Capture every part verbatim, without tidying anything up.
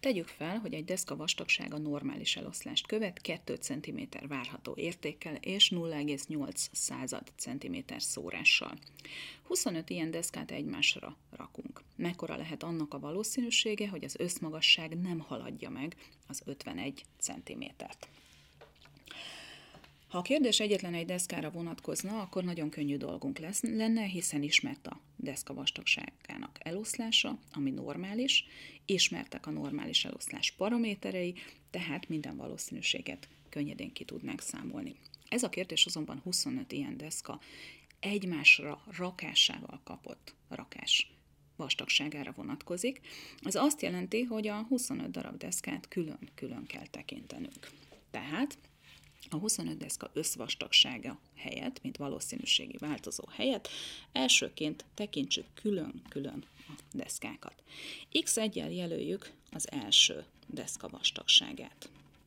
Tegyük fel, hogy egy deszka vastagsága normális eloszlást követ két centiméter várható értékkel és nulla egész nyolc centiméter szórással. huszonöt ilyen deszkát egymásra rakunk. Mekkora lehet annak a valószínűsége, hogy az összmagasság nem haladja meg az ötvenegy centimétert? Ha a kérdés egyetlen egy deszkára vonatkozna, akkor nagyon könnyű dolgunk lesz, lenne, hiszen ismert a deszka vastagságának eloszlása, ami normális, ismertek a normális eloszlás paraméterei, tehát minden valószínűséget könnyedén ki tudnánk számolni. Ez a kérdés azonban huszonöt ilyen deszka egymásra rakásával kapott rakás vastagságára vonatkozik. Ez azt jelenti, hogy a huszonöt darab deszkát külön-külön kell tekintenünk. Tehát a huszonöt deszka összvastagsága helyett, mint valószínűségi változó helyett, elsőként tekintsük külön-külön a deszkákat. iksz egyel jelöljük az első deszka vastagságát.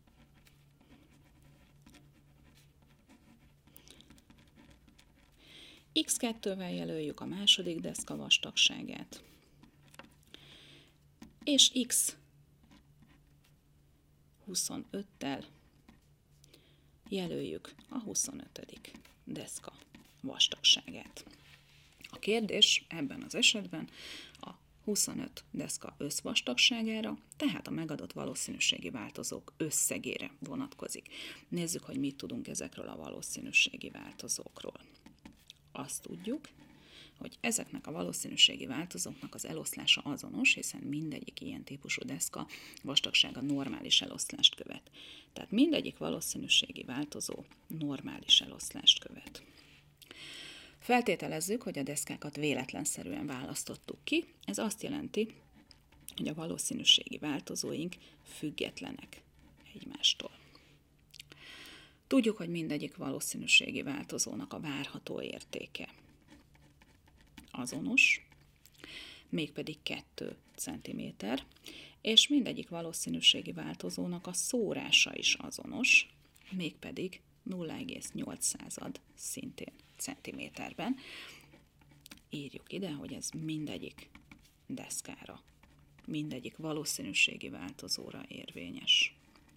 iksz kettővel jelöljük a második deszka vastagságát, és iksz huszonöttel jelöljük a huszonötödik deszka vastagságát. A kérdés ebben az esetben a huszonöt deszka összvastagságára, tehát a megadott valószínűségi változók összegére vonatkozik. Nézzük, hogy mit tudunk ezekről a valószínűségi változókról. Azt tudjuk, hogy ezeknek a valószínűségi változóknak az eloszlása azonos, hiszen mindegyik ilyen típusú deszka vastagsága normális eloszlást követ. Tehát mindegyik valószínűségi változó normális eloszlást követ. Feltételezzük, hogy a deszkákat véletlenszerűen választottuk ki. Ez azt jelenti, hogy a valószínűségi változóink függetlenek egymástól. Tudjuk, hogy mindegyik valószínűségi változónak a várható értéke azonos, mégpedig két centiméter, és mindegyik valószínűségi változónak a szórása is azonos, mégpedig nulla egész nyolc szintén centiméterben. Írjuk ide, hogy ez mindegyik deszkára, mindegyik valószínűségi változóra érvényes.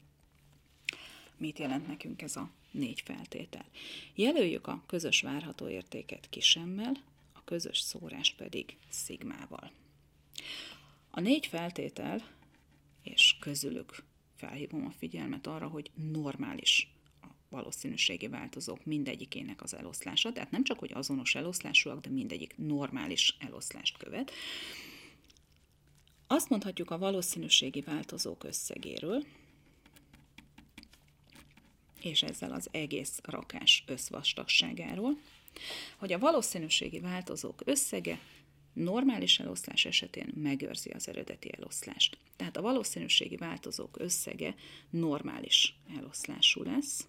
Mit jelent nekünk ez a négy feltétel? Jelöljük a közös várható értéket kisemmel, a közös szórást pedig szigmával. A négy feltétel, és közülük felhívom a figyelmet arra, hogy normális a valószínűségi változók mindegyikének az eloszlása, tehát nem csak, hogy azonos eloszlásúak, de mindegyik normális eloszlást követ. Azt mondhatjuk a valószínűségi változók összegéről, és ezzel az egész rakás összvastagságáról, hogy a valószínűségi változók összege normális eloszlás esetén megőrzi az eredeti eloszlást. Tehát a valószínűségi változók összege normális eloszlású lesz,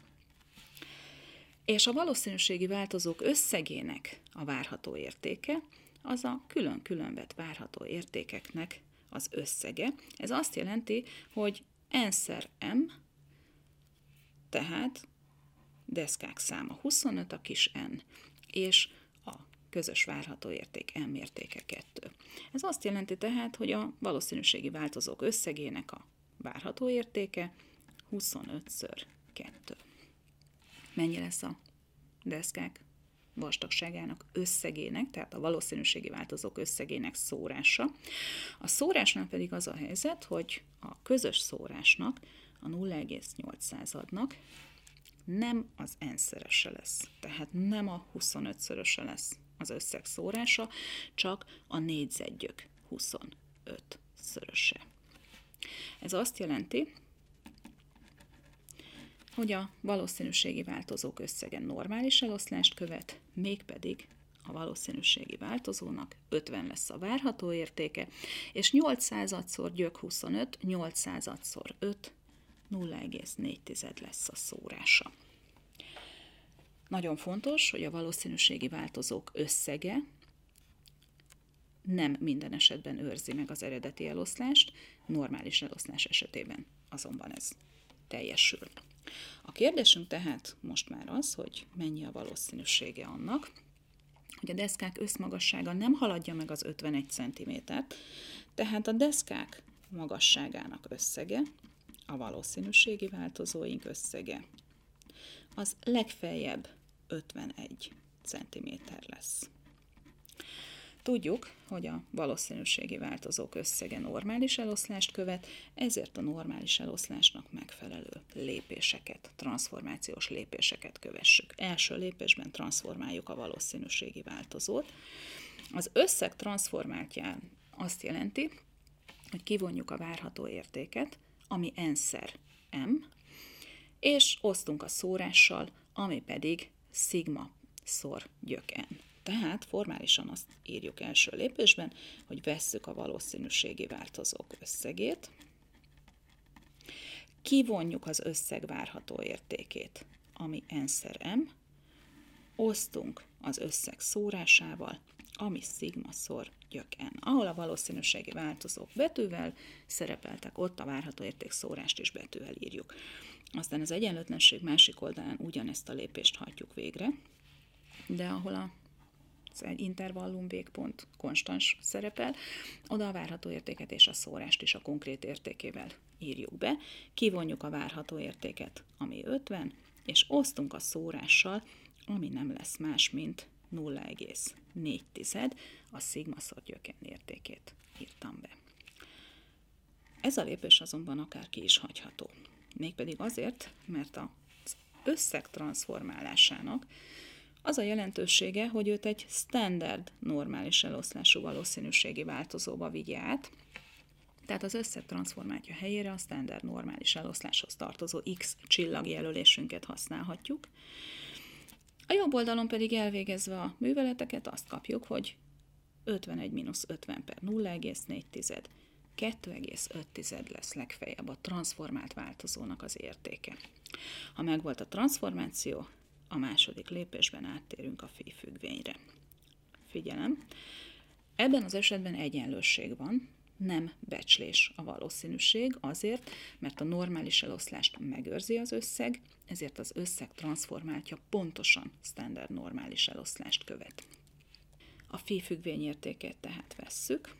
és a valószínűségi változók összegének a várható értéke az a külön-külön vett várható értékeknek az összege. Ez azt jelenti, hogy n-szer m, tehát deszkák száma huszonöt, a kis n, és a közös várható érték m értéke kettő. Ez azt jelenti tehát, hogy a valószínűségi változók összegének a várható értéke huszonötször kettő. Mennyi lesz a deszkák vastagságának összegének, tehát a valószínűségi változók összegének szórása. A szórásnál pedig az a helyzet, hogy a közös szórásnak, a nulla egész nyolc nem az n-szerese lesz, tehát nem a huszonötszöröse lesz az összeg szórása, csak a négyzetgyök huszonötszöröse. Ez azt jelenti, hogy a valószínűségi változók összege normális eloszlást követ, mégpedig a valószínűségi változónak ötven lesz a várható értéke, és nyolc századszor gyök huszonöt, nyolc századszor öt, nulla egész négy lesz a szórása. Nagyon fontos, hogy a valószínűségi változók összege nem minden esetben őrzi meg az eredeti eloszlást, normális eloszlás esetében azonban ez teljesül. A kérdésünk tehát most már az, hogy mennyi a valószínűsége annak, hogy a deszkák összmagassága nem haladja meg az ötvenegy centimétert, tehát a deszkák magasságának összege, a valószínűségi változóink összege, az legfeljebb ötvenegy centiméter lesz. Tudjuk, hogy a valószínűségi változók összege normális eloszlást követ, ezért a normális eloszlásnak megfelelő lépéseket, transformációs lépéseket kövessük. Első lépésben transformáljuk a valószínűségi változót. Az összeg transformáltján azt jelenti, hogy kivonjuk a várható értéket, ami n-szer m, és osztunk a szórással, ami pedig szigma szor gyök n. Tehát formálisan azt írjuk első lépésben, hogy vesszük a valószínűségi változók összegét, kivonjuk az összeg várható értékét, ami n-szer m, osztunk az összeg szórásával, ami szigma szor gyök n. Ahol a valószínűségi változók betűvel szerepeltek, ott a várható érték szórást is betűvel írjuk. Aztán az egyenlőtlenség másik oldalán ugyanezt a lépést hajtjuk végre, de ahol a egy intervallum végpont konstans szerepel, oda a várható értéket és a szórást is a konkrét értékével írjuk be, kivonjuk a várható értéket, ami ötven, és osztunk a szórással, ami nem lesz más, mint nulla egész négy a szigma szor gyök n értékét írtam be. Ez a lépés azonban akár ki is hagyható. Mégpedig azért, mert az összeg transformálásának az a jelentősége, hogy őt egy standard normális eloszlású valószínűségi változóba vigye át, tehát az összeg transformátja helyére a standard normális eloszláshoz tartozó X csillagjelölésünket használhatjuk. A jobb oldalon pedig elvégezve a műveleteket azt kapjuk, hogy ötvenegy mínusz ötven per nulla egész négy, kettő egész öt lesz legfeljebb a transformált változónak az értéke. Ha megvolt a transformáció, a második lépésben áttérünk a phi függvényre. Figyelem! Ebben az esetben egyenlőség van, nem becslés a valószínűség, azért, mert a normális eloszlást megőrzi az összeg, ezért az összeg transformáltja pontosan standard normális eloszlást követ. A phi függvény értékét tehát vesszük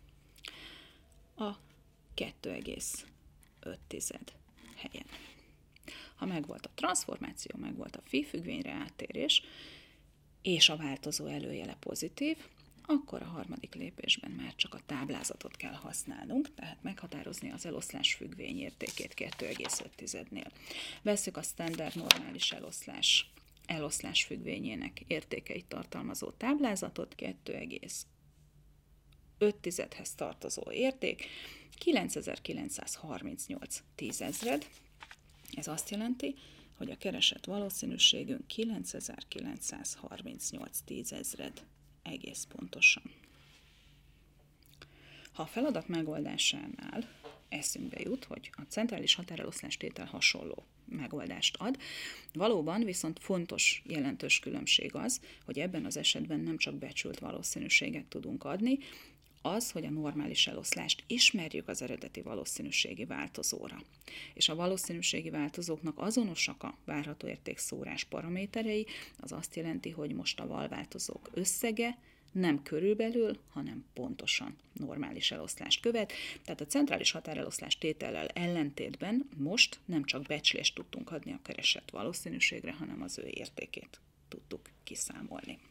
a kettő egész öt helyen. Ha megvolt a transformáció, megvolt a phi függvényre áttérés, és a változó előjele pozitív, akkor a harmadik lépésben már csak a táblázatot kell használnunk, tehát meghatározni az eloszlás függvény értékét kettő egész öt-nél. Vesszük a standard normális eloszlás, eloszlás függvényének értékeit tartalmazó táblázatot, kettő egész öthez tartozó érték, kilencezer-kilencszázharmincnyolc tízezred. Ez azt jelenti, hogy a keresett valószínűségünk kilencezer-kilencszázharmincnyolc tízezred egész pontosan. Ha a feladat megoldásánál eszünkbe jut, hogy a centrális határeloszlás tétel hasonló megoldást ad, valóban viszont fontos, jelentős különbség az, hogy ebben az esetben nem csak becsült valószínűséget tudunk adni, az, hogy a normális eloszlást ismerjük az eredeti valószínűségi változóra. És a valószínűségi változóknak azonosak a várható érték szórás paraméterei, az azt jelenti, hogy most a valváltozók összege nem körülbelül, hanem pontosan normális eloszlást követ. Tehát a centrális határeloszlás tétellel ellentétben most nem csak becslést tudtunk adni a keresett valószínűségre, hanem az ő értékét tudtuk kiszámolni.